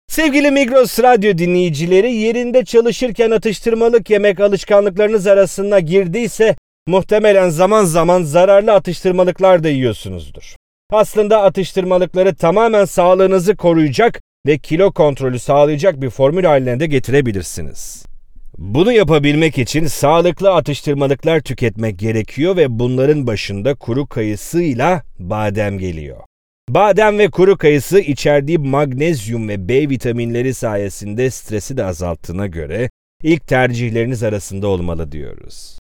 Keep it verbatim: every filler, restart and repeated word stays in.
Sevgili Migros Radyo dinleyicileri, yerinde çalışırken atıştırmalık yemek alışkanlıklarınız arasına girdiyse muhtemelen zaman zaman zararlı atıştırmalıklar da yiyorsunuzdur. Aslında atıştırmalıkları tamamen sağlığınızı koruyacak ve kilo kontrolü sağlayacak bir formül haline de getirebilirsiniz. Bunu yapabilmek için sağlıklı atıştırmalıklar tüketmek gerekiyor ve bunların başında kuru kayısıyla badem geliyor. Badem ve kuru kayısı içerdiği magnezyum ve B vitaminleri sayesinde stresi de azalttığına göre ilk tercihleriniz arasında olmalı diyoruz.